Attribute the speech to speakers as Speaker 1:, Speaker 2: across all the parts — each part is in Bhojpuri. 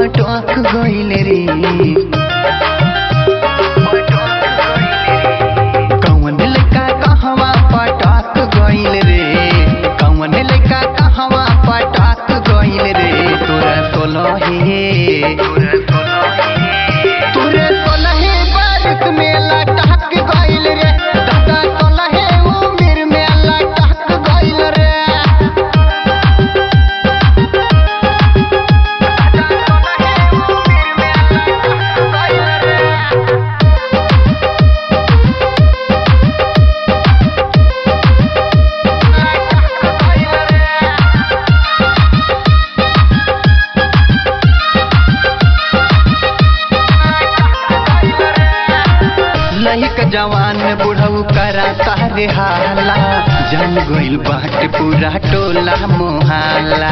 Speaker 1: पटक गइल रे। कौन लइका कहवा पटक गइल रे, कौन लइका कहवा पटक गइल रे। तोरा सोलहे बरस में लटक गइल रे, दादा 16 उम्र में लटक गइल रे। लहिक जवान बुढ़ऊ करा तारे हाला, जम गइल बाट पूरा टोला मोहल्ला।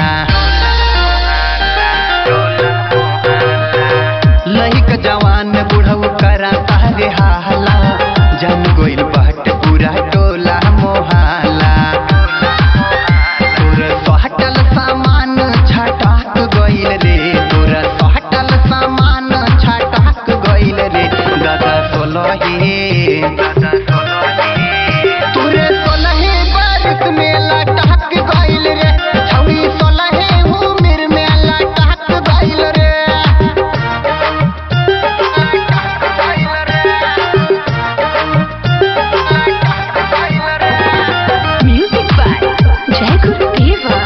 Speaker 1: लहिक जवान बुढ़ऊ करा तारे हाला, जम गइल बाट पूरा टोला मोहल्ला। तोरा सोहटल सामान छटक गइल रे, तोरा सोहटल सामान छटक गइल रे। दादा 16 तोरे 16 बरस में लटक गइल रे, छौरी 16 उम्र में लटक गइल रे।
Speaker 2: Music by Jai Guru Deva.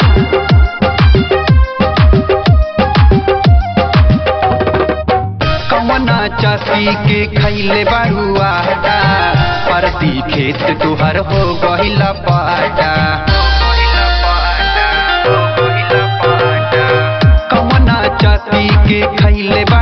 Speaker 1: कवना चासी के खैले बरुआ, परती खेत तुहर हो गइल पाटा। कवना चासी के खैले